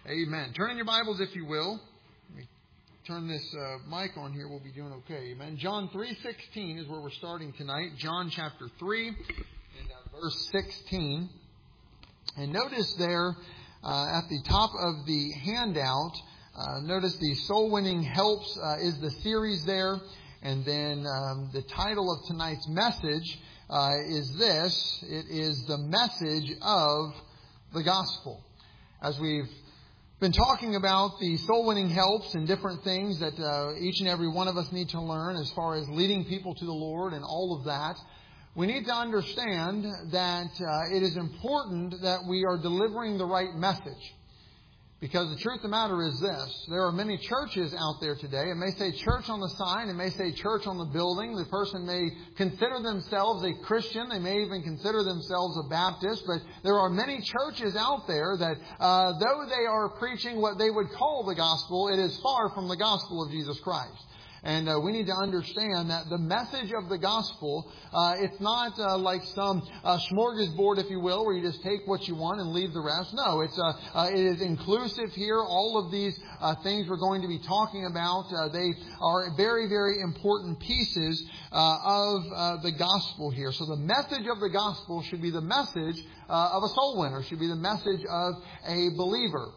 Amen. Turn in your Bibles, if you will. Let me turn this mic on here. We'll be doing okay. Amen. John 3:16 is where we're starting tonight. John chapter 3 and verse 16. And notice there at the top of the handout, notice the Soul Winning Helps is the series there. And then the title of tonight's message is this. It is the message of the gospel. As we've been talking about the soul winning helps and different things that each and every one of us need to learn as far as leading people to the Lord and all of that, we need to understand that it is important that we are delivering the right message. Because the truth of the matter is this. There are many churches out there today. It may say church on the sign. It may say church on the building. The person may consider themselves a Christian. They may even consider themselves a Baptist. But there are many churches out there that though they are preaching what they would call the gospel, it is far from the gospel of Jesus Christ. And we need to understand that the message of the gospel, it's not like some smorgasbord, if you will, where you just take what you want and leave the rest. No, it is inclusive here. All of these things we're going to be talking about, they are very, very important pieces of the gospel here. So the message of the gospel should be the message of a soul winner, should be the message of a believer.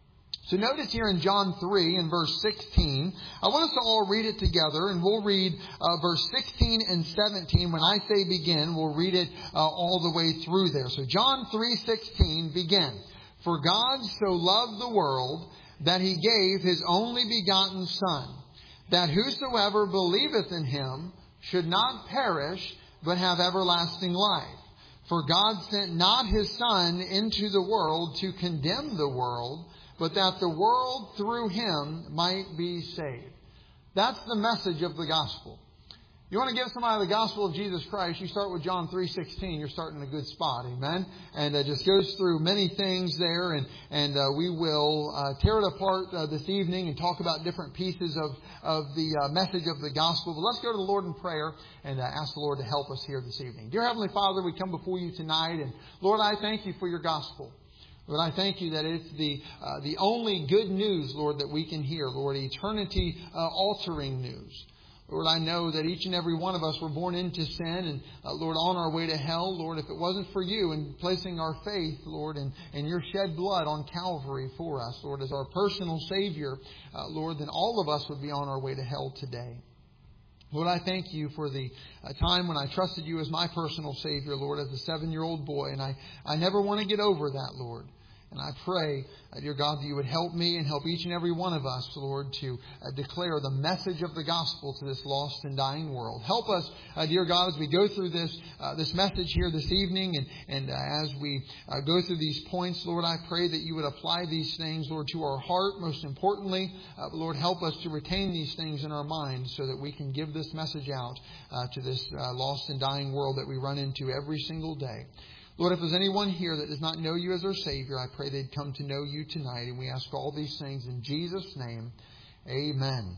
So notice here in John 3 and verse 16, I want us to all read it together, and we'll read verse 16 and 17. When I say begin, we'll read it all the way through there. So John 3:16, begin. For God so loved the world that He gave His only begotten Son, that whosoever believeth in Him should not perish, but have everlasting life. For God sent not His Son into the world to condemn the world, but that the world through Him might be saved. That's the message of the gospel. You want to give somebody the gospel of Jesus Christ, you start with John 3:16. You're starting in a good spot, amen? And it just goes through many things there, and we will tear it apart this evening and talk about different pieces of the message of the gospel. But let's go to the Lord in prayer and ask the Lord to help us here this evening. Dear Heavenly Father, we come before You tonight, and Lord, I thank You for Your gospel. Lord, I thank You that it's the only good news, Lord, that we can hear. Lord, eternity altering news. Lord, I know that each and every one of us were born into sin and, Lord, on our way to hell. Lord, if it wasn't for You and placing our faith, Lord, and Your shed blood on Calvary for us, Lord, as our personal Savior, Lord, then all of us would be on our way to hell today. Lord, I thank You for the time when I trusted You as my personal Savior, Lord, as a 7-year-old boy. And I never want to get over that, Lord. And I pray, dear God, that You would help me and help each and every one of us, Lord, to declare the message of the gospel to this lost and dying world. Help us, dear God, as we go through this message here this evening and as we go through these points, Lord, I pray that You would apply these things, Lord, to our heart, most importantly. Lord, help us to retain these things in our minds so that we can give this message out to this lost and dying world that we run into every single day. Lord, if there's anyone here that does not know You as their Savior, I pray they'd come to know You tonight. And we ask all these things in Jesus' name. Amen.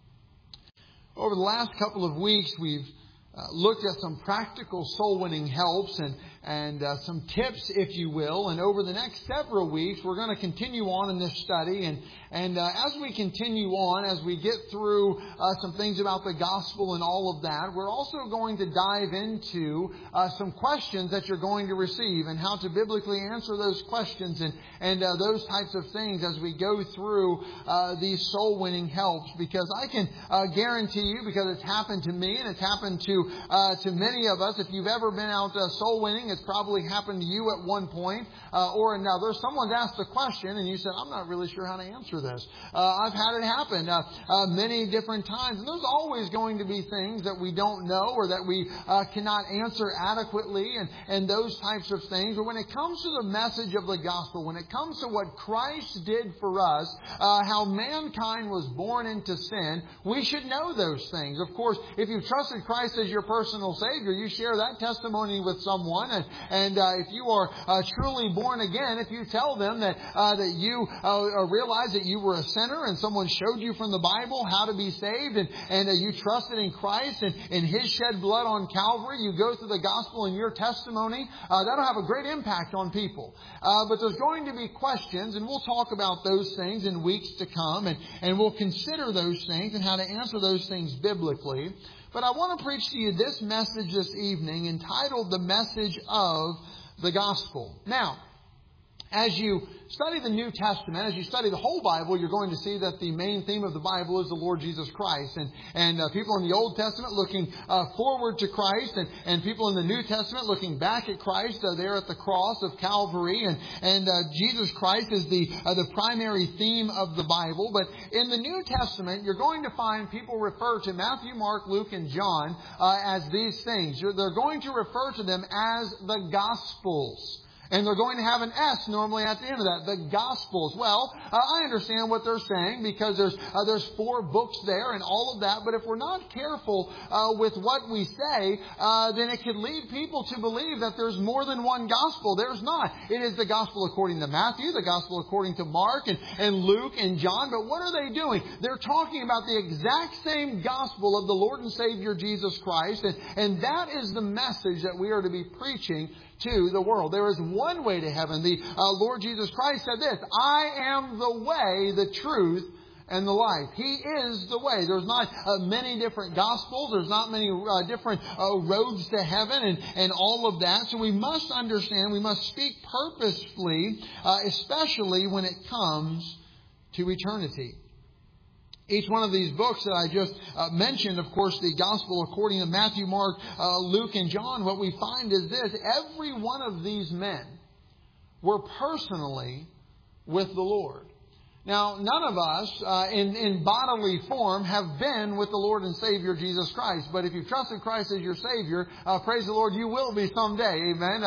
Over the last couple of weeks, we've looked at some practical soul-winning helps and some tips, if you will. And over the next several weeks, we're going to continue on in this study. And as we continue on, as we get through some things about the gospel and all of that, we're also going to dive into some questions that you're going to receive and how to biblically answer those questions and those types of things as we go through these soul-winning helps. Because I can guarantee you, because it's happened to me and it's happened to many of us, if you've ever been out soul-winning, it's probably happened to you at one point or another. Someone's asked a question and you said, I'm not really sure how to answer this. I've had it happen many different times. And there's always going to be things that we don't know or that we cannot answer adequately and those types of things. But when it comes to the message of the gospel, when it comes to what Christ did for us, how mankind was born into sin, we should know those things. Of course, if you've trusted Christ as your personal Savior, you share that testimony with someone And if you are truly born again, if you tell them that you realize that you were a sinner and someone showed you from the Bible how to be saved, and you trusted in Christ and in His shed blood on Calvary, you go through the gospel and your testimony, that'll have a great impact on people. But there's going to be questions, and we'll talk about those things in weeks to come, and we'll consider those things and how to answer those things biblically. But I want to preach to you this message this evening entitled The Message of the Gospel. Now, as you study the New Testament, as you study the whole Bible, you're going to see that the main theme of the Bible is the Lord Jesus Christ. And people in the Old Testament looking forward to Christ, and people in the New Testament looking back at Christ there at the cross of Calvary. And Jesus Christ is the primary theme of the Bible. But in the New Testament, you're going to find people refer to Matthew, Mark, Luke, and John as these things. They're going to refer to them as the Gospels. And they're going to have an S normally at the end of that, the Gospels. Well, I understand what they're saying because there's 4 books there and all of that. But if we're not careful with what we say, then it could lead people to believe that there's more than one Gospel. There's not. It is the Gospel according to Matthew, the Gospel according to Mark, and Luke and John. But what are they doing? They're talking about the exact same Gospel of the Lord and Savior Jesus Christ. And that is the message that we are to be preaching to the world. There is one way to heaven. The Lord Jesus Christ said this, I am the way, the truth, and the life. He is the way. There's not many different gospels. There's not many different roads to heaven and all of that. So we must understand, we must speak purposefully, especially when it comes to eternity. Each one of these books that I just mentioned, of course, the Gospel according to Matthew, Mark, Luke, and John, what we find is this. Every one of these men were personally with the Lord. Now, none of us in bodily form have been with the Lord and Savior Jesus Christ. But if you've trusted Christ as your Savior, praise the Lord, you will be someday. Amen.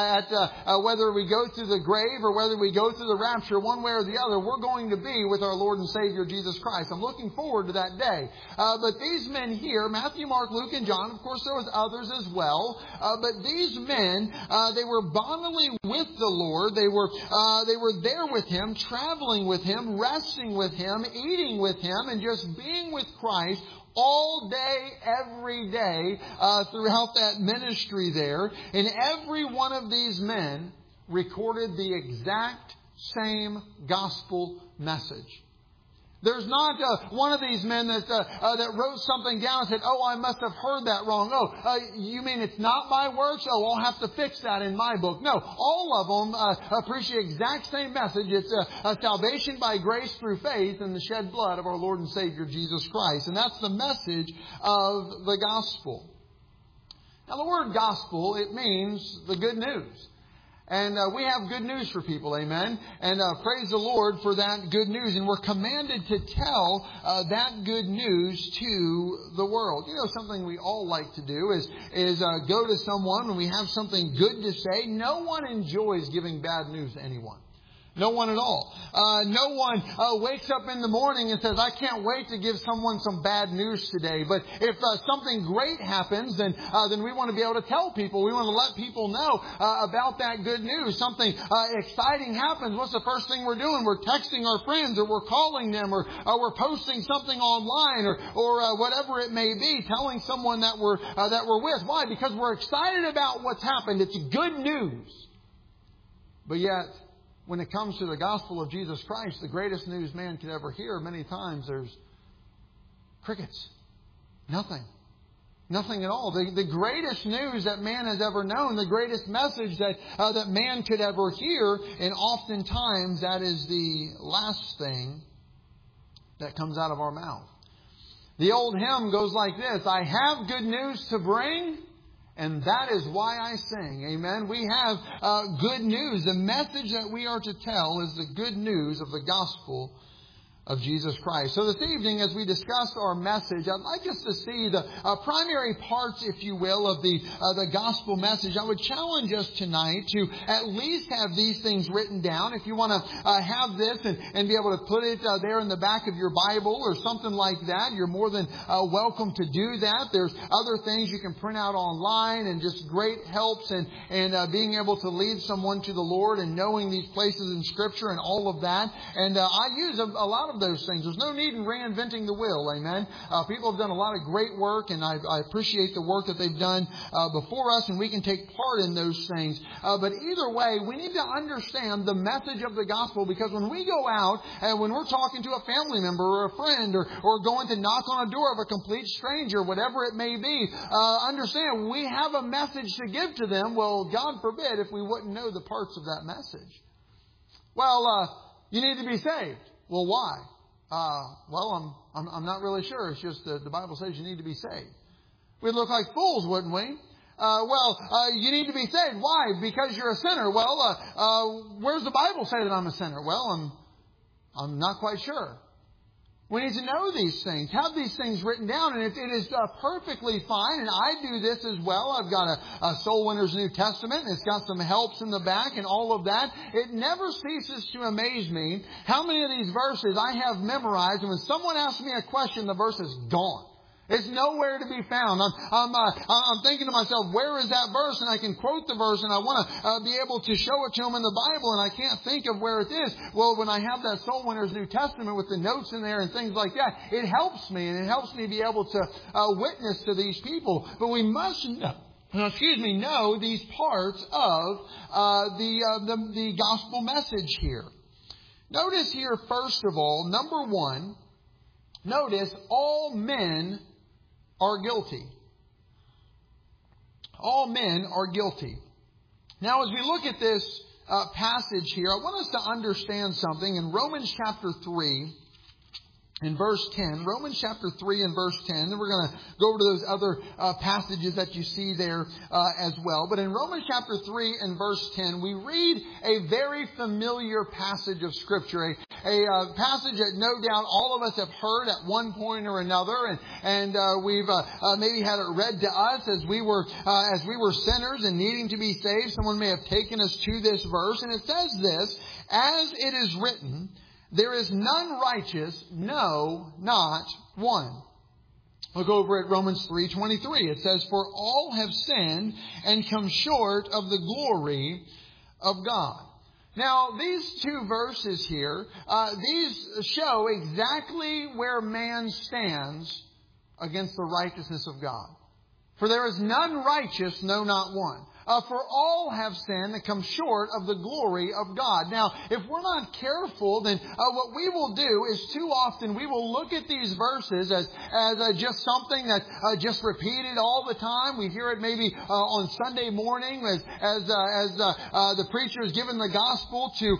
Whether we go through the grave or whether we go through the rapture, one way or the other, we're going to be with our Lord and Savior Jesus Christ. I'm looking forward to that day. But these men here, Matthew, Mark, Luke, and John, of course there was others as well. But these men, they were bodily with the Lord. They were there with Him, traveling with Him, resting with Him, eating with Him, and just being with Christ all day, every day, throughout that ministry there. And every one of these men recorded the exact same gospel message. There's not one of these men that wrote something down and said, oh, I must have heard that wrong. Oh, you mean it's not my works? Oh, I'll have to fix that in my book. No, all of them preach the exact same message. It's salvation by grace through faith in the shed blood of our Lord and Savior Jesus Christ. And that's the message of the gospel. Now, the word gospel, it means the good news. And we have good news for people, amen. And praise the Lord for that good news. And we're commanded to tell that good news to the world. You know, something we all like to do is go to someone when we have something good to say. No one enjoys giving bad news to anyone. No one at all. No one wakes up in the morning and says, I can't wait to give someone some bad news today. But if something great happens, then we want to be able to tell people. We want to let people know about that good news. Something exciting happens. What's the first thing we're doing? We're texting our friends, or we're calling them, or we're posting something online, or whatever it may be, telling someone that we're with. Why? Because we're excited about what's happened. It's good news. But yet, when it comes to the gospel of Jesus Christ, the greatest news man could ever hear, many times there's crickets. Nothing. Nothing at all. The greatest news that man has ever known, the greatest message that man could ever hear, and oftentimes that is the last thing that comes out of our mouth. The old hymn goes like this, I have good news to bring, and that is why I sing. Amen. We have good news. The message that we are to tell is the good news of the gospel of Jesus Christ. So this evening, as we discuss our message, I'd like us to see the primary parts, if you will, of the gospel message. I would challenge us tonight to at least have these things written down. If you want to have this and be able to put it there in the back of your Bible or something like that, you're more than welcome to do that. There's other things you can print out online and just great helps and being able to lead someone to the Lord and knowing these places in Scripture and all of that. And I use a lot of those things. There's no need in reinventing the wheel. Amen. People have done a lot of great work, and I appreciate the work that they've done before us, and we can take part in those things. But either way, we need to understand the message of the gospel, because when we go out and when we're talking to a family member or a friend or going to knock on a door of a complete stranger, whatever it may be, understand we have a message to give to them. Well, God forbid if we wouldn't know the parts of that message. Well, you need to be saved. Well, why? Well, I'm not really sure. It's just that the Bible says you need to be saved. We'd look like fools, wouldn't we? You need to be saved. Why? Because you're a sinner. Well, where's the Bible say that I'm a sinner? Well, I'm not quite sure. We need to know these things, have these things written down, and it is perfectly fine. And I do this as well. I've got a Soul Winner's New Testament, and it's got some helps in the back and all of that. It never ceases to amaze me how many of these verses I have memorized, and when someone asks me a question, the verse is gone. It's nowhere to be found. I'm thinking to myself, where is that verse? And I can quote the verse, and I want to be able to show it to them in the Bible, and I can't think of where it is. Well, when I have that Soul Winner's New Testament with the notes in there and things like that, it helps me, and it helps me be able to witness to these people. But we must know these parts of the gospel message here. Notice here, first of all, number one, notice all men are guilty. All men are guilty. Now, as we look at this passage here, I want us to understand something in Romans chapter 3 and verse 10. Romans chapter 3 and verse 10. Then we're going to go over to those other passages that you see there as well. But in Romans chapter 3 and verse 10, we read a very familiar passage of Scripture. A passage that no doubt all of us have heard at one point or another, and we've maybe had it read to us as we were sinners and needing to be saved. Someone may have taken us to this verse, and it says this: "As it is written, there is none righteous, no, not one." Look over at Romans 3:23. It says, "For all have sinned and come short of the glory of God." Now, these two verses here, these show exactly where man stands against the righteousness of God. "For there is none righteous, no, not one. For all have sinned and come short of the glory of God." Now, if we're not careful, then what we will do is too often we will look at these verses as just something that's just repeated all the time. We hear it maybe on Sunday morning as the preacher is giving the gospel to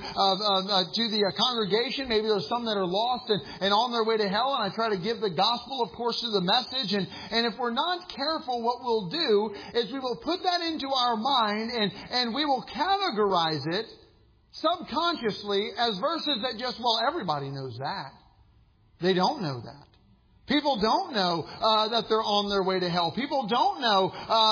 the congregation. Maybe there's some that are lost and on their way to hell, and I try to give the gospel, of course, through the message. And if we're not careful, what we'll do is we will put that into our mind and we will categorize it subconsciously as verses that just, well, everybody knows that. They don't know that. People don't know that they're on their way to hell. People don't know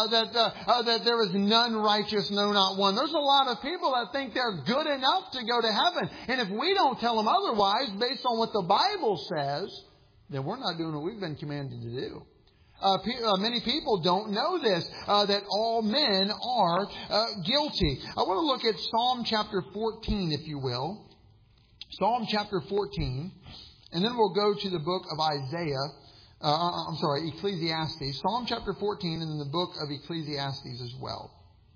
that there is none righteous, no, not one. There's a lot of people that think they're good enough to go to heaven. And if we don't tell them otherwise, based on what the Bible says, then we're not doing what we've been commanded to do. Many people don't know this, that all men are guilty. I want to look at Psalm chapter 14, if you will. Psalm chapter 14. And then we'll go to the book of Ecclesiastes. Psalm chapter 14 and then the book of Ecclesiastes as well.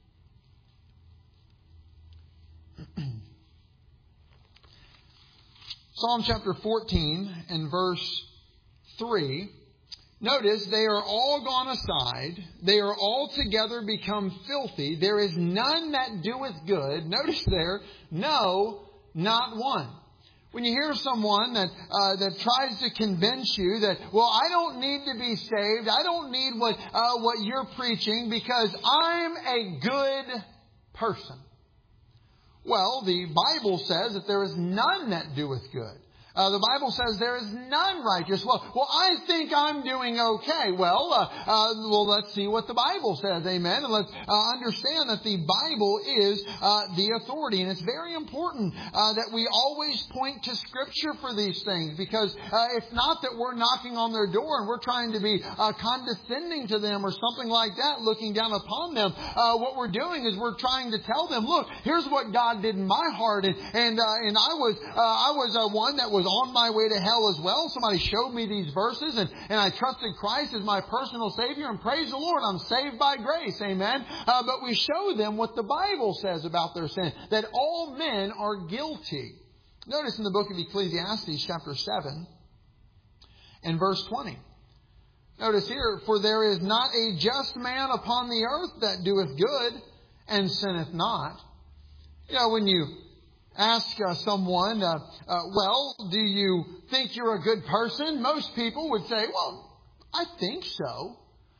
Psalm chapter 14 and verse 3. Notice, "They are all gone aside. They are altogether become filthy. There is none that doeth good." Notice there, no, not one. When you hear someone that tries to convince you that, well, I don't need to be saved. I don't need what you're preaching because I'm a good person. Well, the Bible says that there is none that doeth good. The Bible says there is none righteous. Well, I think I'm doing okay. Well, let's see what the Bible says. Amen. And let's understand that the Bible is the authority. And it's very important that we always point to Scripture for these things. Because it's not that we're knocking on their door and we're trying to be condescending to them or something like that, looking down upon them. What we're doing is we're trying to tell them, look, here's what God did in my heart. And I was one that was on my way to hell as well. Somebody showed me these verses and I trusted Christ as my personal Savior, and praise the Lord, I'm saved by grace. Amen. But we show them what the Bible says about their sin, that all men are guilty. Notice in the book of Ecclesiastes chapter 7 and verse 20. Notice here, for there is not a just man upon the earth that doeth good and sinneth not. You know, when you ask someone, well, do you think you're a good person? Most people would say, well, I think so.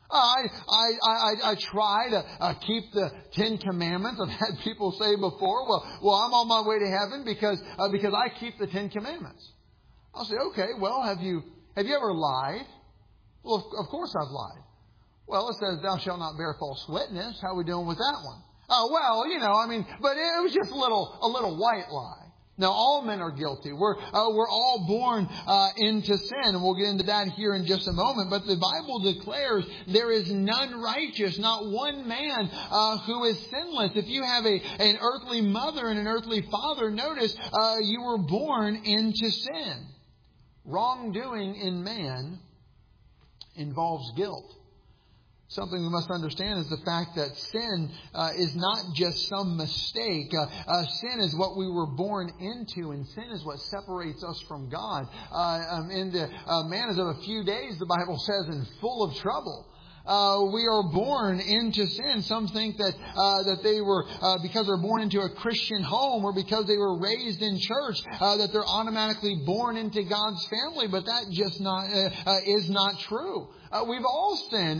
I try to keep the 10 Commandments. I've had people say before, well, I'm on my way to heaven because I keep the 10 Commandments. I'll say, okay, well, have you ever lied? Well, of course I've lied. Well, it says, thou shalt not bear false witness. How are we doing with that one? But it was just a little white lie. Now, all men are guilty. We're all born into sin, and we'll get into that here in just a moment. But the Bible declares there is none righteous, not one man who is sinless. If you have an earthly mother and an earthly father, notice you were born into sin. Wrongdoing in man involves guilt. Something we must understand is the fact that sin is not just some mistake. Sin is what we were born into, and sin is what separates us from God. Man is of a few days, the Bible says, and full of trouble. We are born into sin. Some think that they were, because they're born into a Christian home or because they were raised in church, that they're automatically born into God's family. But that just is not true. We've all sinned.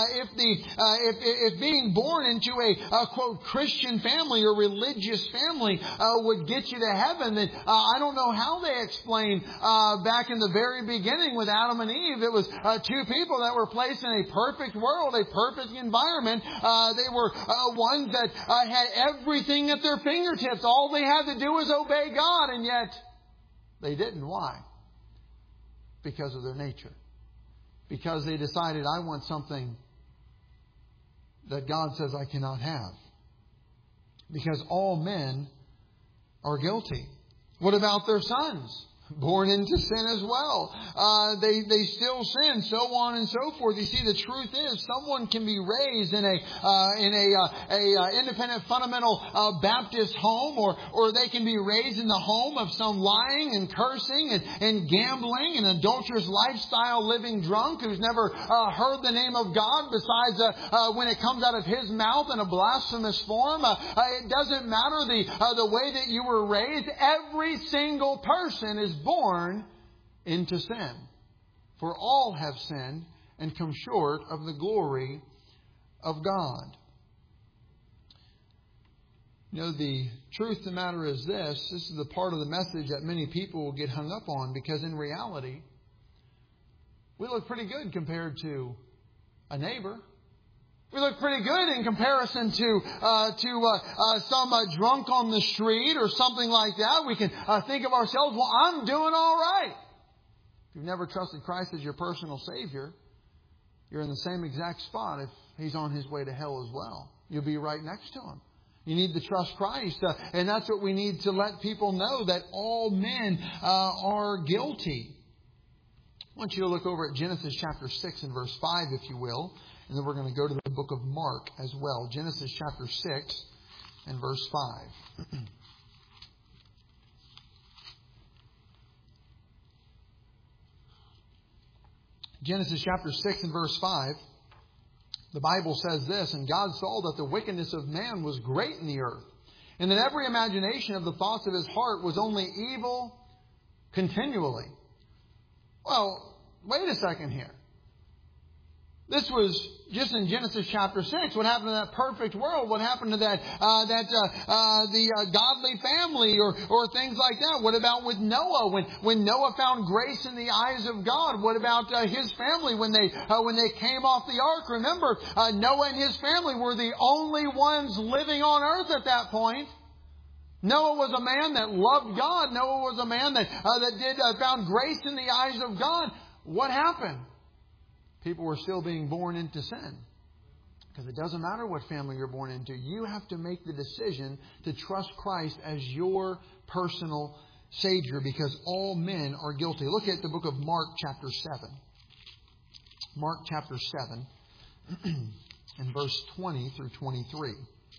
If being born into a quote Christian family or religious family would get you to heaven, then I don't know how they explain back in the very beginning with Adam and Eve. It was two people that were placed in a perfect world, a perfect environment. They were ones that had everything at their fingertips. All they had to do was obey God, and yet they didn't. Why? Because of their nature. Because they decided, I want something that God says I cannot have. Because all men are guilty. What about their sons? Born into sin as well. They still sin, so on and so forth. You see, the truth is, someone can be raised in a independent fundamental Baptist home, or they can be raised in the home of some lying and cursing and gambling and adulterous lifestyle living drunk who's never heard the name of God besides when it comes out of his mouth in a blasphemous form. It doesn't matter the way that you were raised. Every single person is born into sin. For all have sinned and come short of the glory of God. You know, the truth of the matter is this is the part of the message that many people will get hung up on, because in reality, we look pretty good compared to a neighbor. We look pretty good in comparison to some drunk on the street or something like that. We can think of ourselves, well, I'm doing all right. If you've never trusted Christ as your personal Savior, you're in the same exact spot if He's on His way to hell as well. You'll be right next to Him. You need to trust Christ. And that's what we need to let people know, that all men are guilty. I want you to look over at Genesis chapter 6 and verse 5, if you will. And then we're going to go to the book of Mark as well. Genesis chapter 6 and verse 5. Genesis chapter 6 and verse 5. The Bible says this, and God saw that the wickedness of man was great in the earth, and that every imagination of the thoughts of his heart was only evil continually. Well, wait a second here. This was just in Genesis chapter 6. What happened to that perfect world? What happened to that godly family or things like that? What about with Noah? When Noah found grace in the eyes of God, what about his family when they came off the ark? Remember, Noah and his family were the only ones living on earth at that point. Noah was a man that loved God. Noah was a man that found grace in the eyes of God. What happened? People were still being born into sin. Because it doesn't matter what family you're born into. You have to make the decision to trust Christ as your personal Savior, because all men are guilty. Look at the book of Mark chapter 7. Mark chapter 7 and verse 20 through 23.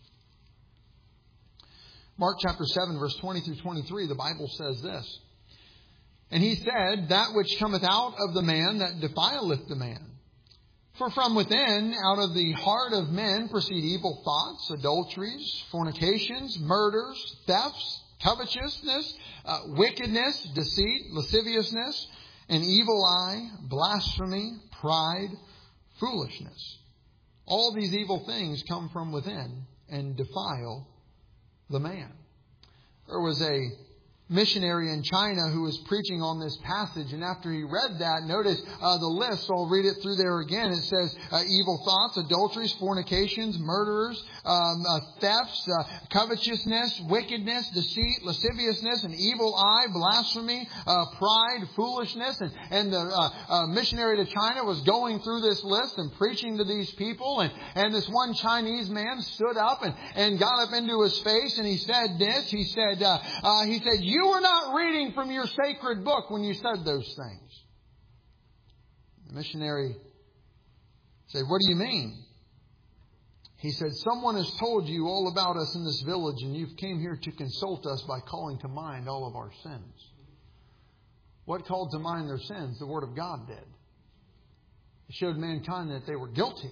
Mark chapter 7 verse 20 through 23, the Bible says this. And he said, that which cometh out of the man, that defileth the man. For from within, out of the heart of men, proceed evil thoughts, adulteries, fornications, murders, thefts, covetousness, wickedness, deceit, lasciviousness, an evil eye, blasphemy, pride, foolishness. All these evil things come from within and defile the man. There was a missionary in China who was preaching on this passage, and after he read that, notice the list. I'll read it through there again. It says evil thoughts, adulteries, fornications, murderers, thefts, covetousness, wickedness, deceit, lasciviousness, an evil eye, blasphemy, pride, foolishness. And the missionary to China was going through this list and preaching to these people. And this one Chinese man stood up and got up into his face, and he said this. He said, you were not reading from your sacred book when you said those things. The missionary said, what do you mean? He said, someone has told you all about us in this village, and you've came here to consult us by calling to mind all of our sins. What called to mind their sins? The Word of God did. It showed mankind that they were guilty.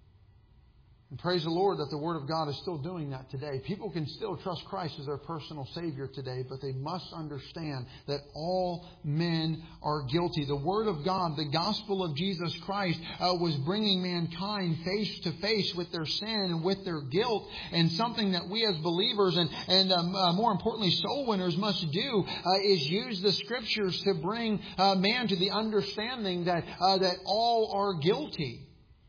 And praise the Lord that the Word of God is still doing that today. People can still trust Christ as their personal Savior today, but they must understand that all men are guilty. The Word of God, the gospel of Jesus Christ, was bringing mankind face to face with their sin and with their guilt, and something that we as believers and more importantly soul winners must do is use the Scriptures to bring man to the understanding that all are guilty.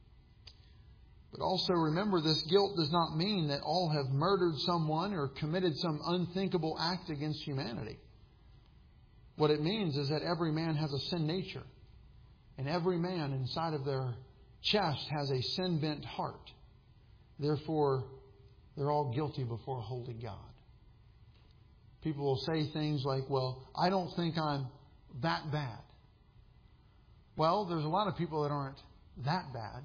But also remember, this guilt does not mean that all have murdered someone or committed some unthinkable act against humanity. What it means is that every man has a sin nature. And every man inside of their chest has a sin-bent heart. Therefore, they're all guilty before a holy God. People will say things like, well, I don't think I'm that bad. Well, there's a lot of people that aren't that bad.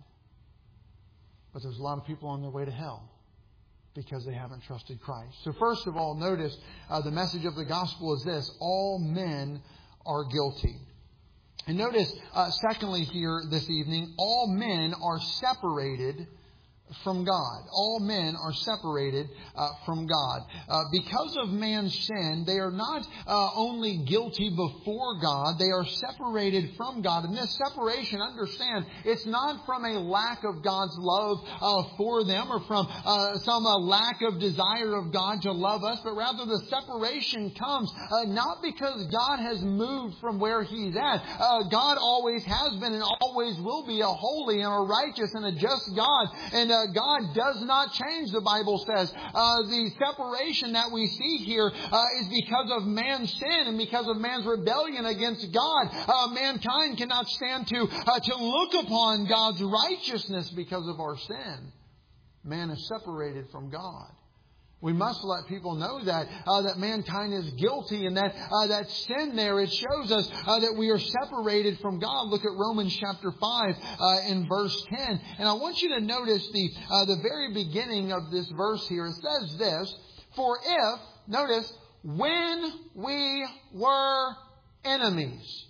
But there's a lot of people on their way to hell because they haven't trusted Christ. So first of all, notice the message of the gospel is this. All men are guilty. And notice, secondly here this evening, all men are separated from God. All men are separated from God. Because of man's sin, they are not only guilty before God, they are separated from God. And this separation, understand, it's not from a lack of God's love for them or from some lack of desire of God to love us, but rather the separation comes not because God has moved from where He's at. God always has been and always will be a holy and a righteous and a just God. And God does not change, the Bible says. The separation that we see here is because of man's sin and because of man's rebellion against God. Mankind cannot stand to look upon God's righteousness because of our sin. Man is separated from God. We must let people know that mankind is guilty and that sin there, it shows us that we are separated from God. Look at Romans chapter 5 in verse 10. And I want you to notice the very beginning of this verse here. It says this, for if, notice, when we were enemies,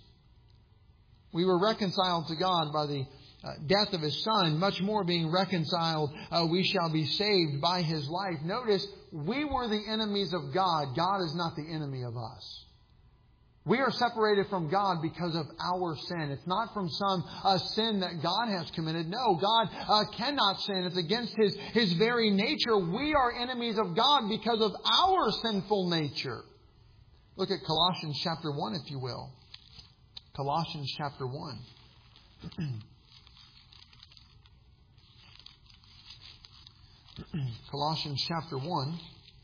we were reconciled to God by the death of His Son, much more being reconciled, we shall be saved by His life. Notice, we were the enemies of God. God is not the enemy of us. We are separated from God because of our sin. It's not from some sin that God has committed. No, God cannot sin. It's against His very nature. We are enemies of God because of our sinful nature. Look at Colossians chapter 1, if you will. Colossians chapter 1. Colossians chapter 1.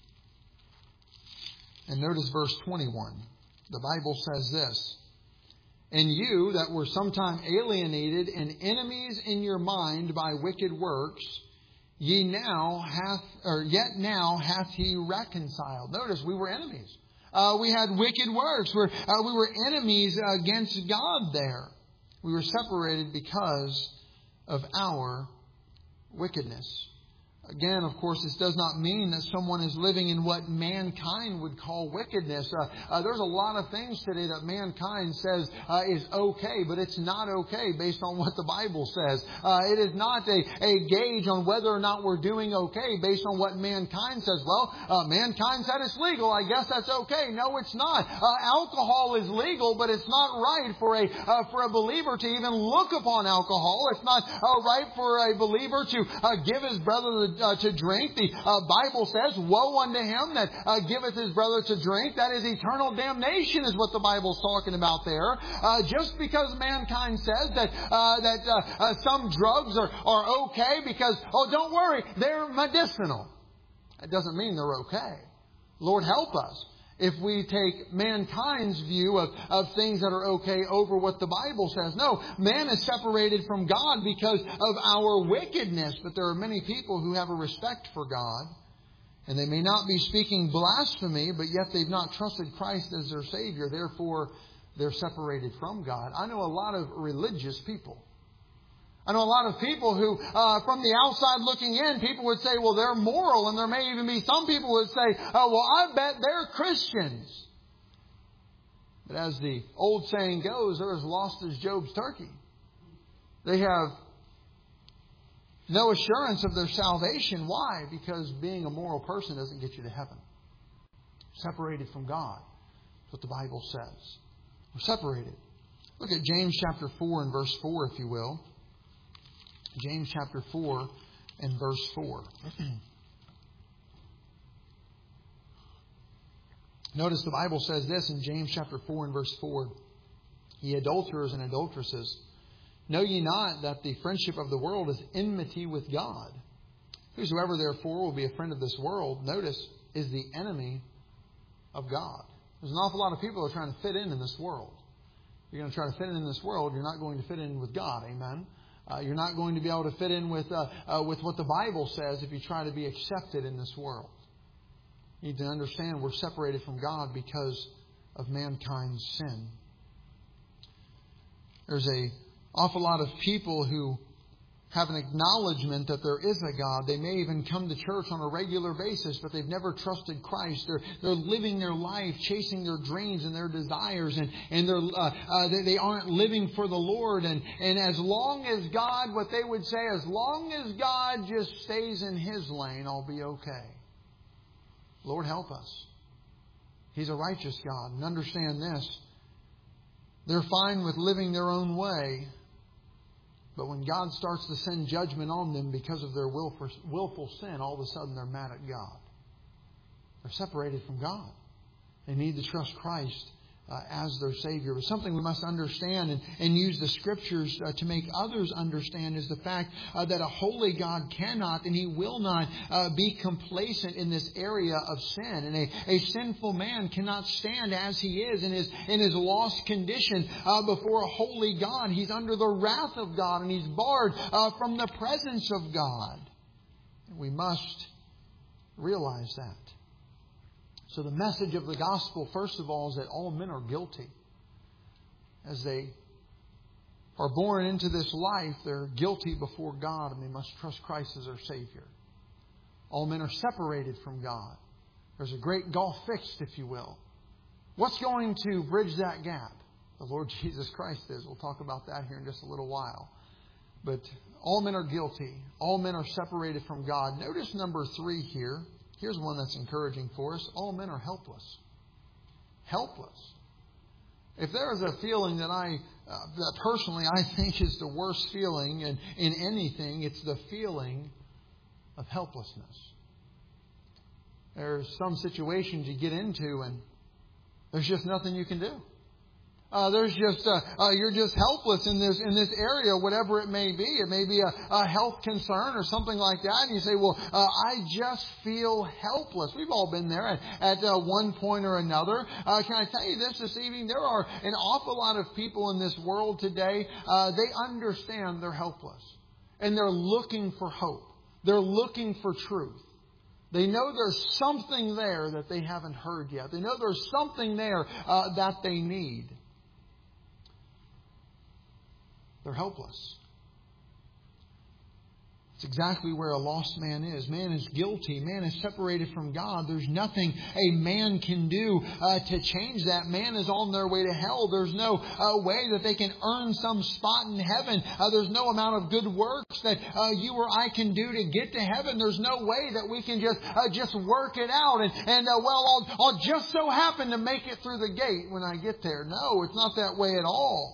And notice verse 21. The Bible says this: "And you that were sometime alienated and enemies in your mind by wicked works, yet now hath He reconciled." Notice, we were enemies. We had wicked works. We were enemies against God there. We were separated because of our wickedness. Again, of course, this does not mean that someone is living in what mankind would call wickedness. There's a lot of things today that mankind says is okay, but it's not okay based on what the Bible says. It is not a gauge on whether or not we're doing okay based on what mankind says. Well, mankind said it's legal. I guess that's okay. No, it's not. Alcohol is legal, but it's not right for a believer to even look upon alcohol. It's not right for a believer to give his brother to drink. The Bible says, "Woe unto him that giveth his brother to drink." That is eternal damnation, is what the Bible's talking about there. Just because mankind says that some drugs are okay because, don't worry, they're medicinal. That doesn't mean they're okay. Lord, help us if we take mankind's view of things that are okay over what the Bible says. No, man is separated from God because of our wickedness. But there are many people who have a respect for God. And they may not be speaking blasphemy, but yet they've not trusted Christ as their Savior. Therefore, they're separated from God. I know a lot of religious people. I know a lot of people who, from the outside looking in, people would say, well, they're moral. And there may even be some people who would say, well, I bet they're Christians. But as the old saying goes, they're as lost as Job's turkey. They have no assurance of their salvation. Why? Because being a moral person doesn't get you to heaven. Separated from God. That's what the Bible says. We're separated. Look at James chapter 4 and verse 4, if you will. James chapter 4 and verse 4. Notice the Bible says this in James chapter 4 and verse 4. "Ye adulterers and adulteresses, know ye not that the friendship of the world is enmity with God? Whosoever therefore will be a friend of this world," notice, "is the enemy of God." There's an awful lot of people who are trying to fit in this world. If you're going to try to fit in this world, you're not going to fit in with God. Amen? You're not going to be able to fit in with what the Bible says if you try to be accepted in this world. You need to understand we're separated from God because of mankind's sin. There's an awful lot of people who have an acknowledgement that there is a God. They may even come to church on a regular basis, but they've never trusted Christ. They're living their life, chasing their dreams and their desires, and they aren't living for the Lord. And as long as God, what they would say, as long as God just stays in His lane, I'll be okay. Lord, help us. He's a righteous God. And understand this. They're fine with living their own way. But when God starts to send judgment on them because of their willful sin, all of a sudden they're mad at God. They're separated from God. They need to trust Christ as their Savior. But something we must understand and use the Scriptures to make others understand is the fact that a holy God cannot and He will not be complacent in this area of sin. And a sinful man cannot stand as he is in his lost condition before a holy God. He's under the wrath of God and he's barred from the presence of God. And we must realize that. So the message of the gospel, first of all, is that all men are guilty. As they are born into this life, they're guilty before God and they must trust Christ as their Savior. All men are separated from God. There's a great gulf fixed, if you will. What's going to bridge that gap? The Lord Jesus Christ is. We'll talk about that here in just a little while. But all men are guilty. All men are separated from God. Notice number 3 here. Here's one that's encouraging for us. All men are helpless. Helpless. If there is a feeling that personally I think is the worst feeling in anything, it's the feeling of helplessness. There's some situations you get into and there's just nothing you can do. You're just helpless in this area, whatever it may be. It may be a health concern or something like that. And you say, well, I just feel helpless. We've all been there at one point or another. Can I tell you this evening? There are an awful lot of people in this world today. They understand they're helpless. And they're looking for hope. They're looking for truth. They know there's something there that they haven't heard yet. They know there's something there that they need. They're helpless. It's exactly where a lost man is. Man is guilty. Man is separated from God. There's nothing a man can do to change that. Man is on their way to hell. There's no way that they can earn some spot in heaven. There's no amount of good works that you or I can do to get to heaven. There's no way that we can just work it out. I'll just so happen to make it through the gate when I get there. No, it's not that way at all.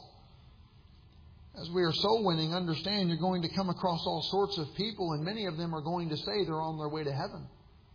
As we are soul winning, understand you're going to come across all sorts of people, and many of them are going to say they're on their way to heaven.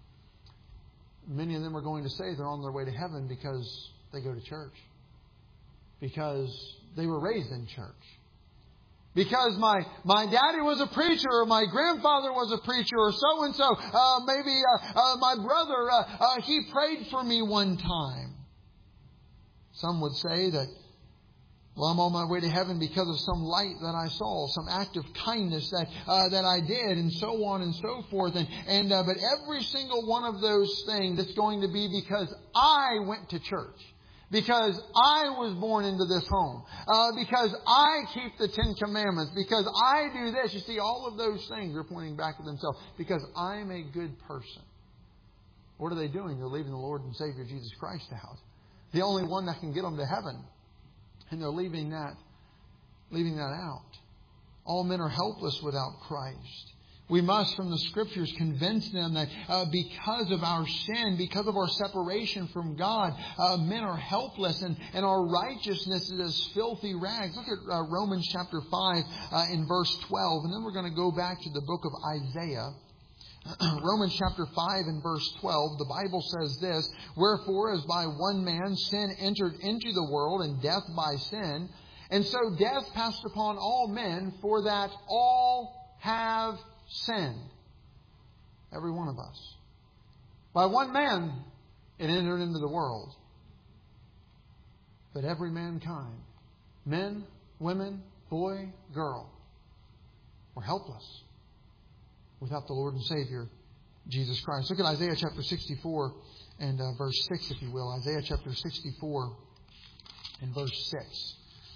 Many of them are going to say they're on their way to heaven because they go to church. Because they were raised in church. Because my daddy was a preacher, or my grandfather was a preacher, or so-and-so. Maybe my brother, he prayed for me one time. Some would say that, well, I'm on my way to heaven because of some light that I saw, some act of kindness that I did, and so on and so forth. But every single one of those things, it's going to be because I went to church, because I was born into this home, because I keep the Ten Commandments, because I do this. You see, all of those things are pointing back to themselves. Because I'm a good person. What are they doing? They're leaving the Lord and Savior Jesus Christ out. The only one that can get them to heaven. And they're leaving that out. All men are helpless without Christ. We must, from the Scriptures, convince them that because of our sin, because of our separation from God, men are helpless and our righteousness is as filthy rags. Look at Romans chapter 5 in verse 12. And then we're going to go back to the book of Isaiah. Romans chapter 5 and verse 12, the Bible says this, wherefore as by one man sin entered into the world, and death by sin, and so death passed upon all men, for that all have sinned. Every one of us. By one man it entered into the world. But every mankind, men, women, boy, girl, were helpless without the Lord and Savior, Jesus Christ. Look at Isaiah chapter 64 and verse 6, if you will. Isaiah chapter 64 and verse 6.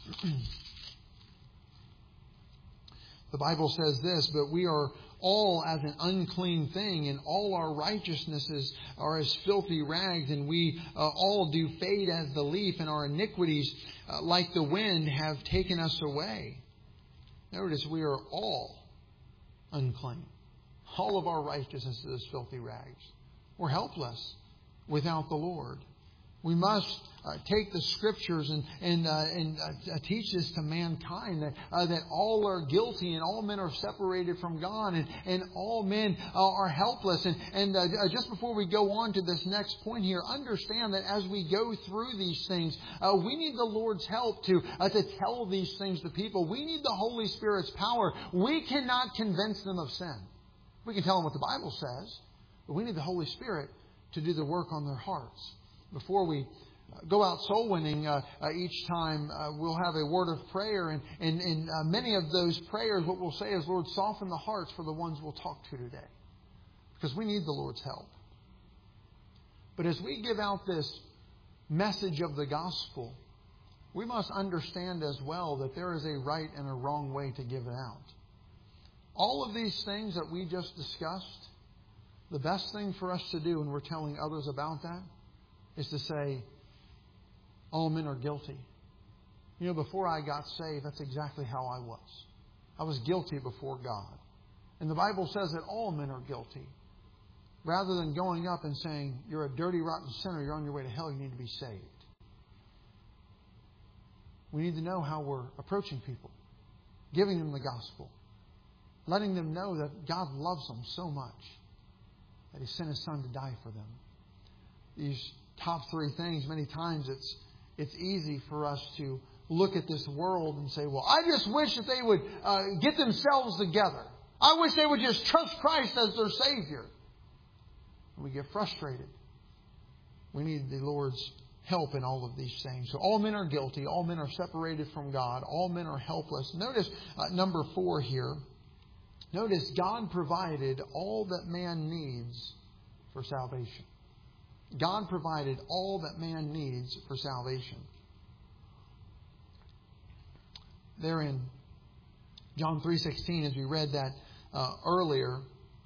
The Bible says this, but we are all as an unclean thing, and all our righteousnesses are as filthy rags, and we all do fade as the leaf, and our iniquities, like the wind, have taken us away. Notice we are all unclean. All of our righteousness is filthy rags. We're helpless without the Lord. We must take the Scriptures and teach this to mankind, that all are guilty and all men are separated from God, and all men are helpless. And just before we go on to this next point here, understand that as we go through these things, we need the Lord's help to tell these things to people. We need the Holy Spirit's power. We cannot convince them of sin. We can tell them what the Bible says, but we need the Holy Spirit to do the work on their hearts. Before we go out soul winning each time, we'll have a word of prayer. And many of those prayers, what we'll say is, Lord, soften the hearts for the ones we'll talk to today. Because we need the Lord's help. But as we give out this message of the gospel, we must understand as well that there is a right and a wrong way to give it out. All of these things that we just discussed, the best thing for us to do when we're telling others about that is to say, all men are guilty. You know, before I got saved, that's exactly how I was. I was guilty before God. And the Bible says that all men are guilty. Rather than going up and saying, you're a dirty, rotten sinner, you're on your way to hell, you need to be saved. We need to know how we're approaching people, giving them the gospel, letting them know that God loves them so much that He sent His Son to die for them. These top three things, many times it's easy for us to look at this world and say, well, I just wish that they would get themselves together. I wish they would just trust Christ as their Savior. And we get frustrated. We need the Lord's help in all of these things. So all men are guilty. All men are separated from God. All men are helpless. Notice number 4 here. Notice God provided all that man needs for salvation. God provided all that man needs for salvation. There in John 3:16, as we read that earlier,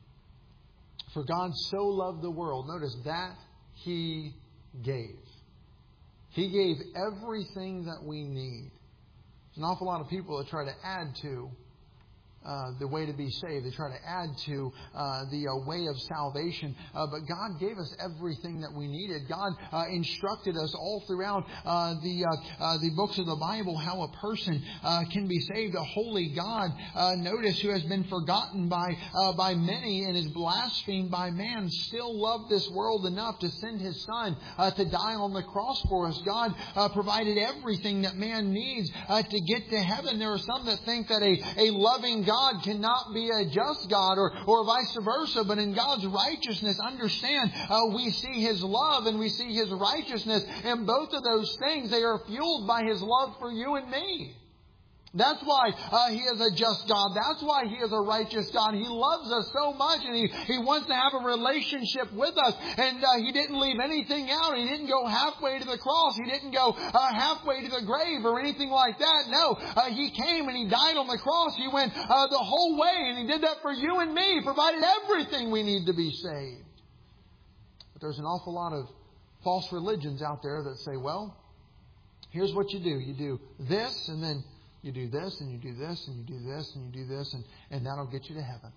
for God so loved the world, notice that He gave. He gave everything that we need. There's an awful lot of people that try to add to the way to be saved. They try to add to the way of salvation. But God gave us everything that we needed. God instructed us all throughout the books of the Bible how a person can be saved. A holy God, notice, who has been forgotten by many and is blasphemed by man, still loved this world enough to send His Son to die on the cross for us. God provided everything that man needs to get to heaven. There are some that think that a loving God cannot be a just God or vice versa. But in God's righteousness, understand, we see His love and we see His righteousness. And both of those things, they are fueled by His love for you and me. That's why He is a just God. That's why He is a righteous God. He loves us so much, and He wants to have a relationship with us. And He didn't leave anything out. He didn't go halfway to the cross. He didn't go halfway to the grave or anything like that. No, He came and He died on the cross. He went the whole way, and He did that for you and me. He provided everything we need to be saved. But there's an awful lot of false religions out there that say, well, here's what you do. You do this, and then you do this, and you do this, and you do this, and you do this, and that'll get you to heaven.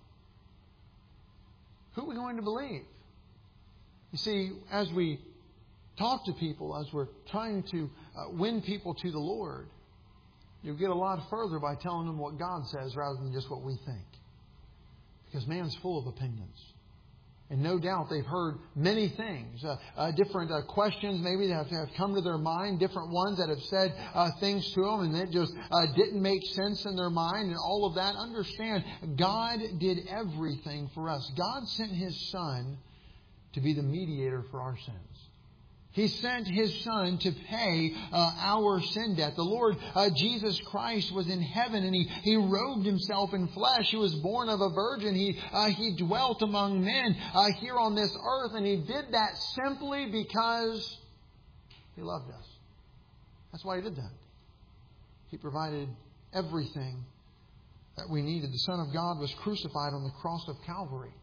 Who are we going to believe? You see, as we talk to people, as we're trying to win people to the Lord, you'll get a lot further by telling them what God says rather than just what we think. Because man's full of opinions. And no doubt they've heard many things, different questions maybe that have come to their mind, different ones that have said things to them and it just didn't make sense in their mind and all of that. Understand, God did everything for us. God sent His Son to be the mediator for our sins. He sent His Son to pay our sin debt. The Lord Jesus Christ was in heaven and He robed Himself in flesh. He was born of a virgin. He dwelt among men here on this earth. And He did that simply because He loved us. That's why He did that. He provided everything that we needed. The Son of God was crucified on the cross of Calvary.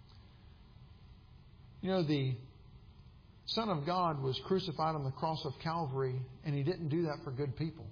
You know, the Son of God was crucified on the cross of Calvary, and He didn't do that for good people.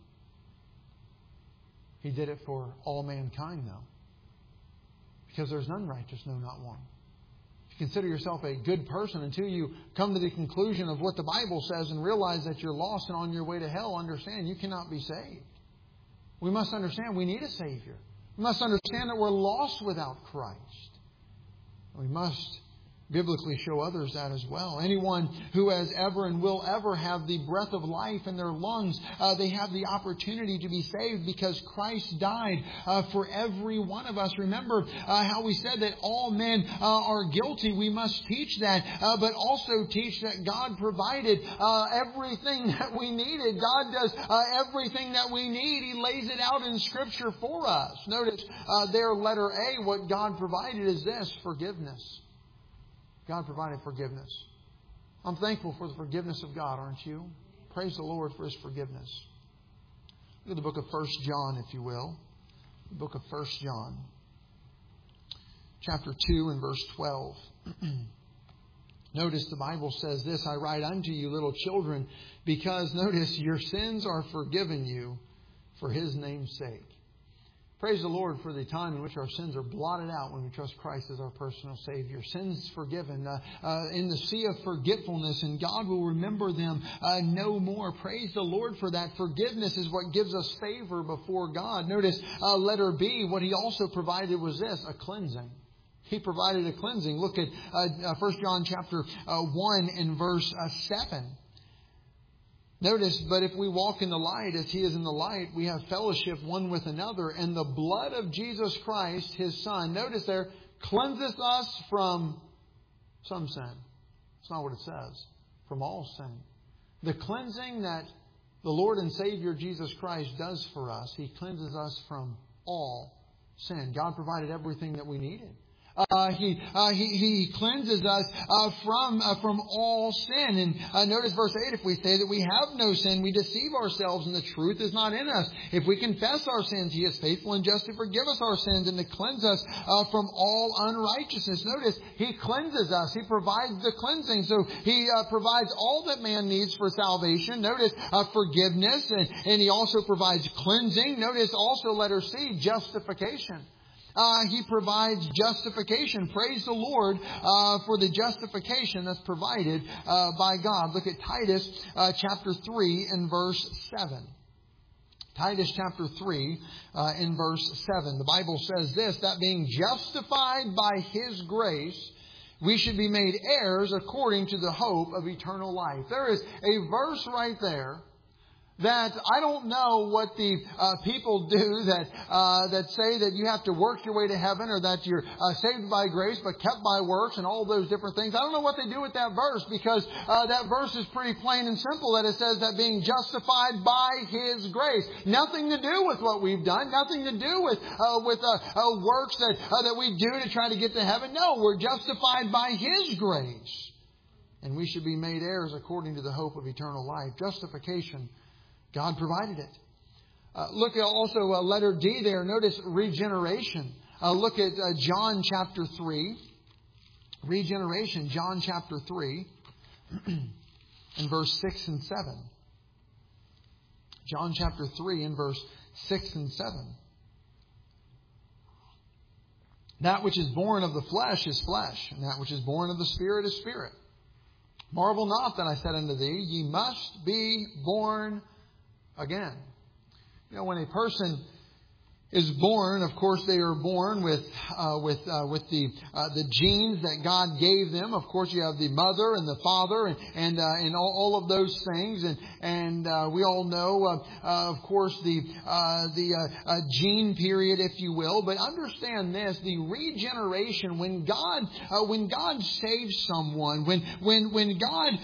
He did it for all mankind, though. Because there's none righteous, no, not one. If you consider yourself a good person until you come to the conclusion of what the Bible says and realize that you're lost and on your way to hell, understand you cannot be saved. We must understand we need a Savior. We must understand that we're lost without Christ. We must biblically show others that as well. Anyone who has ever and will ever have the breath of life in their lungs, they have the opportunity to be saved because Christ died for every one of us. Remember how we said that all men are guilty. We must teach that, but also teach that God provided everything that we needed. God does everything that we need. He lays it out in Scripture for us. Notice there, letter A, what God provided is this: forgiveness. God provided forgiveness. I'm thankful for the forgiveness of God, aren't you? Praise the Lord for His forgiveness. Look at the book of 1 John, if you will. The book of 1 John. Chapter 2 and verse 12. Notice the Bible says this: I write unto you, little children, because, notice, your sins are forgiven you for His name's sake. Praise the Lord for the time in which our sins are blotted out when we trust Christ as our personal Savior. Sins forgiven in the sea of forgetfulness, and God will remember them no more. Praise the Lord for that. Forgiveness is what gives us favor before God. Notice letter B, what He also provided was this, a cleansing. He provided a cleansing. Look at 1 John chapter 1 and verse 7. Notice, but if we walk in the light as He is in the light, we have fellowship one with another. And the blood of Jesus Christ, His Son, notice there, cleanseth us from some sin. That's not what it says. From all sin. The cleansing that the Lord and Savior Jesus Christ does for us, He cleanses us from all sin. God provided everything that we needed. He cleanses us from all sin. And notice verse 8, if we say that we have no sin, we deceive ourselves and the truth is not in us. If we confess our sins, He is faithful and just to forgive us our sins and to cleanse us from all unrighteousness. Notice, He cleanses us. He provides the cleansing. So He provides all that man needs for salvation. Notice forgiveness, and He also provides cleansing. Notice also letter C, justification. He provides justification. Praise the Lord for the justification that's provided by God. Look at Titus chapter 3 and verse 7. Titus chapter 3 in verse 7. The Bible says this, that being justified by His grace, we should be made heirs according to the hope of eternal life. There is a verse right there that I don't know what the people do that say that you have to work your way to heaven, or that you're saved by grace but kept by works and all those different things. I don't know what they do with that verse, because that verse is pretty plain and simple, that it says that being justified by His grace. Nothing to do with what we've done. Nothing to do with works that we do to try to get to heaven. No, we're justified by His grace. And we should be made heirs according to the hope of eternal life. Justification. God provided it. Look at also letter D there. Notice regeneration. Look at John chapter 3. Regeneration, John chapter 3 and verse 6 and 7. John chapter 3 and verse 6 and 7. That which is born of the flesh is flesh, and that which is born of the Spirit is spirit. Marvel not that I said unto thee, ye must be born again. You know, when a person is born, of course, they are born with the genes that God gave them. Of course, you have the mother and the father and all of those things, and we all know, of course, the gene period, if you will. But understand this: the regeneration, when God saves someone, when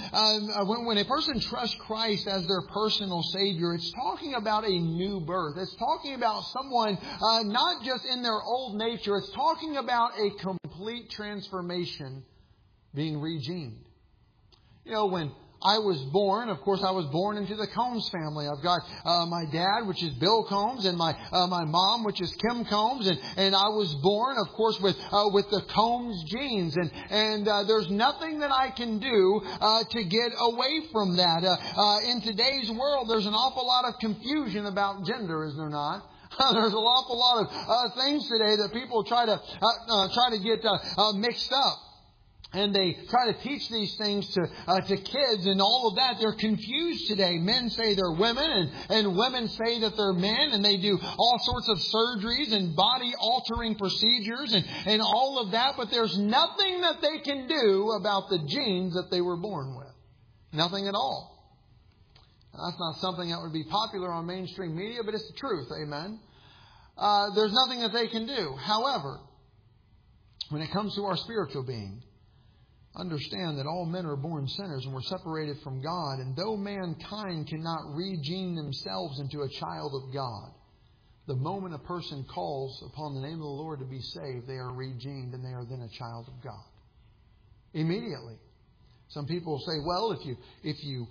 a person trusts Christ as their personal Savior, it's talking about a new birth. It's talking about someone. Not just in their old nature. It's talking about a complete transformation, being regened. You know, when I was born, of course, I was born into the Combs family. I've got my dad, which is Bill Combs, and my mom, which is Kim Combs, and I was born, of course, with the Combs genes, and there's nothing that I can do to get away from that. In today's world, there's an awful lot of confusion about gender, is there not? There's an awful lot of things today that people try to get mixed up. And they try to teach these things to kids and all of that. They're confused today. Men say they're women and women say that they're men, and they do all sorts of surgeries and body altering procedures and all of that. But there's nothing that they can do about the genes that they were born with. Nothing at all. That's not something that would be popular on mainstream media, but it's the truth. Amen. There's nothing that they can do. However, when it comes to our spiritual being, understand that all men are born sinners and we're separated from God. And though mankind cannot regene themselves into a child of God, the moment a person calls upon the name of the Lord to be saved, they are regened and they are then a child of God. Immediately. Some people say, well, if you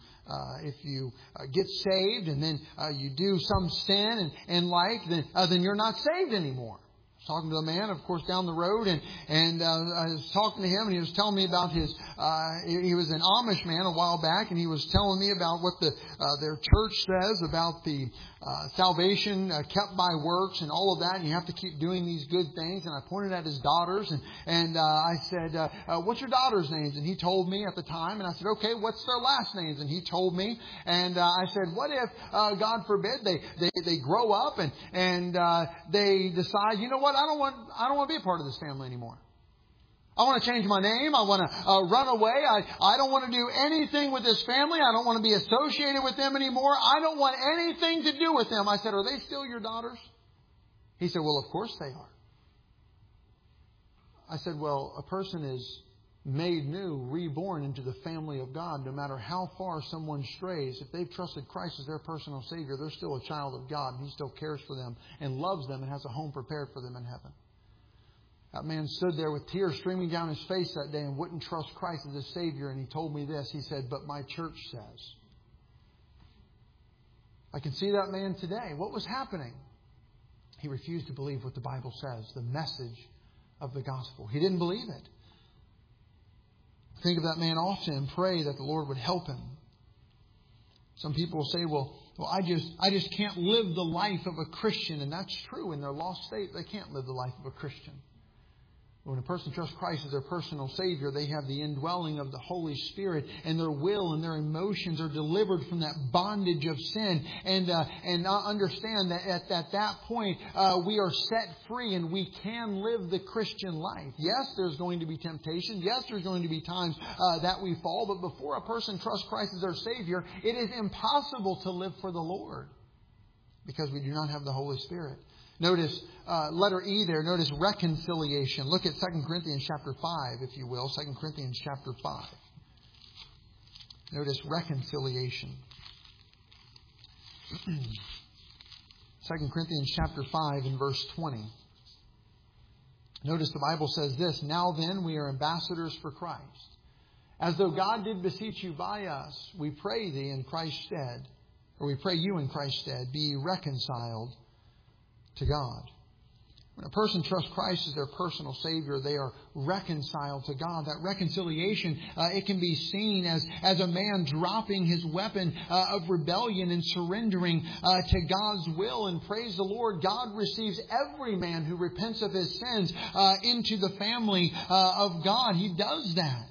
get saved and then you do some sin and then you're not saved anymore. talking to a man, of course, down the road, and I was talking to him, and he was telling me about his. He was an Amish man a while back, and he was telling me about what their church says about the salvation kept by works and all of that, and you have to keep doing these good things. And I pointed at his daughters, and I said, "What's your daughters' names?" And he told me at the time, and I said, "Okay, what's their last names?" And he told me, and I said, "What if, God forbid, they grow up and they decide, you know what? I don't want to be a part of this family anymore. I want to change my name. I want to run away. I don't want to do anything with this family. I don't want to be associated with them anymore. I don't want anything to do with them." I said, "Are they still your daughters?" He said, "Well, of course they are." I said, "Well, a person is made new, reborn into the family of God, no matter how far someone strays. If they've trusted Christ as their personal Savior, they're still a child of God, and He still cares for them and loves them and has a home prepared for them in heaven." That man stood there with tears streaming down his face that day and wouldn't trust Christ as his Savior. And he told me this. He said, "But my church says." I can see that man today. What was happening? He refused to believe what the Bible says, the message of the gospel. He didn't believe it. Think of that man often and pray that the Lord would help him. Some people will say, well, I just can't live the life of a Christian. And that's true. In their lost state, they can't live the life of a Christian. When a person trusts Christ as their personal Savior, they have the indwelling of the Holy Spirit, and their will and their emotions are delivered from that bondage of sin. And understand that at that point, we are set free and we can live the Christian life. Yes, there's going to be temptation. Yes, there's going to be times that we fall. But before a person trusts Christ as their Savior, it is impossible to live for the Lord because we do not have the Holy Spirit. Notice letter E there. Notice reconciliation. Look at 2 Corinthians chapter 5, if you will. 2 Corinthians chapter 5. Notice reconciliation. 2 Corinthians chapter 5 and verse 20. Notice the Bible says this: "Now then, we are ambassadors for Christ. As though God did beseech you by us, we pray thee in Christ's stead, or we pray you in Christ's stead, be ye reconciled to God." When a person trusts Christ as their personal Savior, they are reconciled to God. That reconciliation, it can be seen as a man dropping his weapon of rebellion and surrendering to God's will. And praise the Lord, God receives every man who repents of his sins into the family of God. He does that.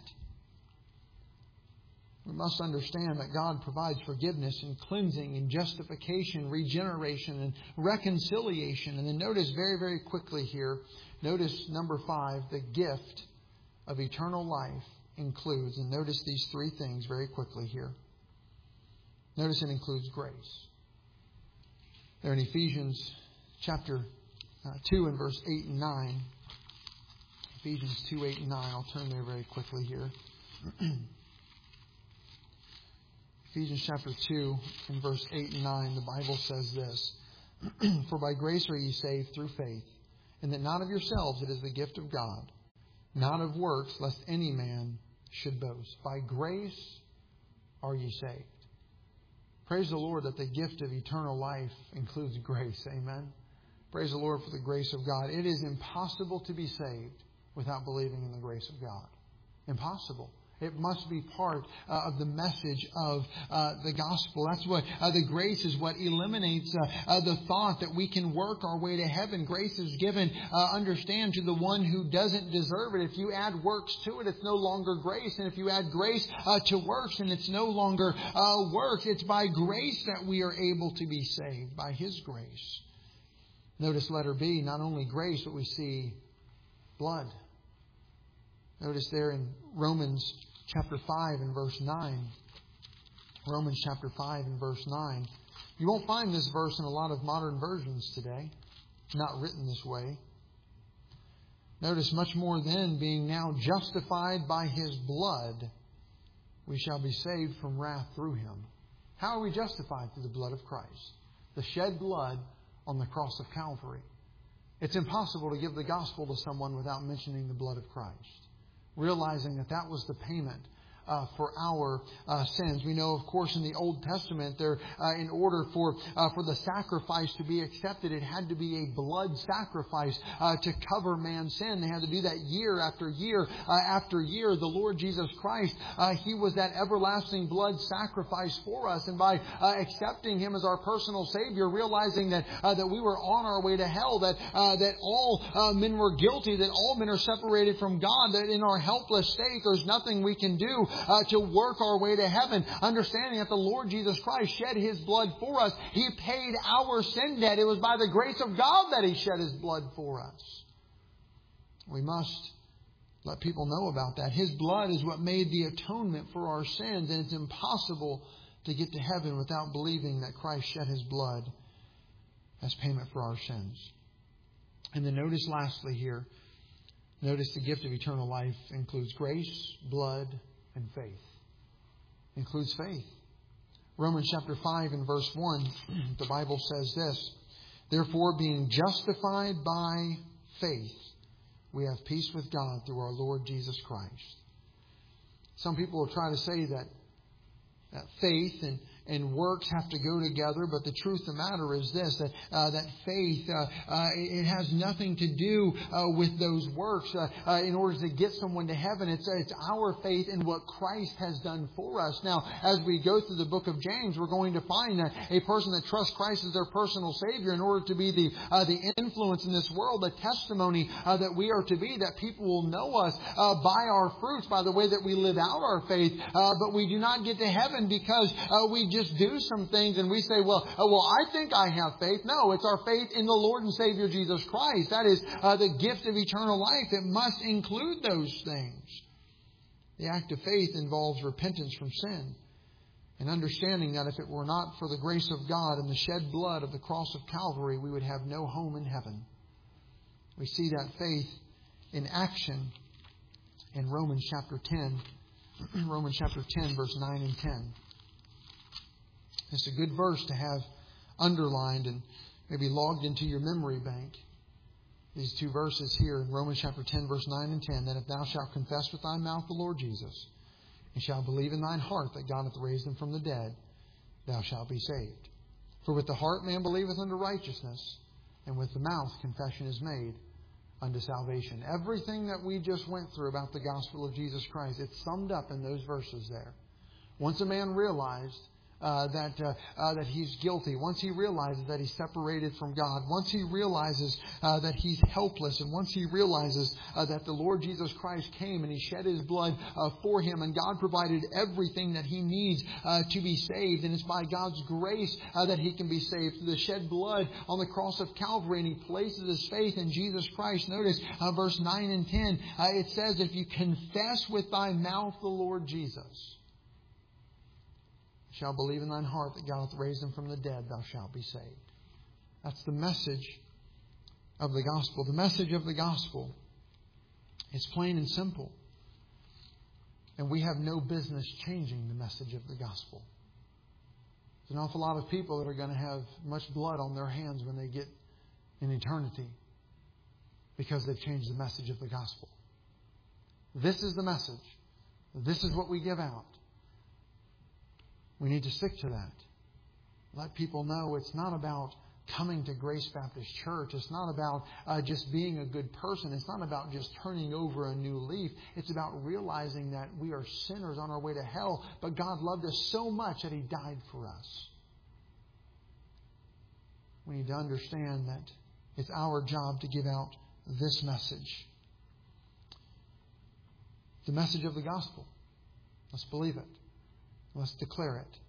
We must understand that God provides forgiveness and cleansing and justification, regeneration and reconciliation. And then notice very, very quickly here, notice number 5, the gift of eternal life includes, and notice these 3 things very quickly here. Notice it includes grace. There in Ephesians chapter 2 and verse 8 and 9. Ephesians 2, 8 and 9. I'll turn there very quickly here. Ephesians chapter 2 and verse 8 and 9, the Bible says this: "For by grace are ye saved through faith, and that not of yourselves, it is the gift of God, not of works, lest any man should boast." By grace are ye saved. Praise the Lord that the gift of eternal life includes grace. Amen. Praise the Lord for the grace of God. It is impossible to be saved without believing in the grace of God. Impossible. It must be part of the message of the gospel. That's what the grace is, what eliminates the thought that we can work our way to heaven. Grace is given, understand, to the one who doesn't deserve it. If you add works to it, it's no longer grace. And if you add grace to works, then it's no longer works. It's by grace that we are able to be saved, by His grace. Notice letter B, not only grace, but we see blood. Notice there in Romans chapter 5 and verse 9. Romans chapter 5 and verse 9. You won't find this verse in a lot of modern versions today. It's not written this way. Notice, much more than being now justified by His blood, we shall be saved from wrath through Him. How are we justified? Through the blood of Christ. The shed blood on the cross of Calvary. It's impossible to give the gospel to someone without mentioning the blood of Christ. Realizing that that was the payment for our sins. We know, of course, in the Old Testament, there, in order for the sacrifice to be accepted, it had to be a blood sacrifice to cover man's sin. They had to do that year after year after year. The Lord Jesus Christ, He was that everlasting blood sacrifice for us. And by accepting Him as our personal Savior, realizing that we were on our way to hell, that all men were guilty, that all men are separated from God, that in our helpless state, there's nothing we can do to work our way to heaven. Understanding that the Lord Jesus Christ shed His blood for us. He paid our sin debt. It was by the grace of God that He shed His blood for us. We must let people know about that. His blood is what made the atonement for our sins, and it's impossible to get to heaven without believing that Christ shed His blood as payment for our sins. And then notice lastly here, notice the gift of eternal life includes grace, blood, and faith. Includes faith. Romans chapter 5 and verse 1, the Bible says this: Therefore, being justified by faith, we have peace with God through our Lord Jesus Christ. Some people will try to say that faith and works have to go together, but the truth of the matter is this, that faith, it has nothing to do with those works in order to get someone to heaven. It's our faith in what Christ has done for us. Now, as we go through the book of James, we're going to find that a person that trusts Christ as their personal Savior, in order to be the influence in this world, the testimony that we are to be, that people will know us by our fruits, by the way that we live out our faith. But we do not get to heaven because we just do some things and we say, well, I think I have faith. No, it's our faith in the Lord and Savior Jesus Christ. That is the gift of eternal life. It must include those things. The act of faith involves repentance from sin and understanding that if it were not for the grace of God and the shed blood of the cross of Calvary, we would have no home in heaven. We see that faith in action in Romans chapter 10. Romans chapter 10, verse 9 and 10. It's a good verse to have underlined and maybe logged into your memory bank. These two verses here in Romans chapter 10, verse 9 and 10, that if thou shalt confess with thy mouth the Lord Jesus, and shalt believe in thine heart that God hath raised him from the dead, thou shalt be saved. For with the heart man believeth unto righteousness, and with the mouth confession is made unto salvation. Everything that we just went through about the gospel of Jesus Christ, it's summed up in those verses there. Once a man realized that he's guilty, once he realizes that he's separated from God, once he realizes that he's helpless, and once he realizes that the Lord Jesus Christ came and He shed His blood for him, and God provided everything that he needs to be saved, and it's by God's grace that he can be saved through the shed blood on the cross of Calvary, and he places his faith in Jesus Christ. Notice verse 9 and 10, it says, if you confess with thy mouth the Lord Jesus, shall believe in thine heart that God hath raised him from the dead, thou shalt be saved. That's the message of the gospel. The message of the gospel is plain and simple. And we have no business changing the message of the gospel. There's an awful lot of people that are going to have much blood on their hands when they get in eternity because they've changed the message of the gospel. This is the message. This is what we give out. We need to stick to that. Let people know it's not about coming to Grace Baptist Church. It's not about just being a good person. It's not about just turning over a new leaf. It's about realizing that we are sinners on our way to hell, but God loved us so much that He died for us. We need to understand that it's our job to give out this message. The message of the gospel. Let's believe it. Let's declare it.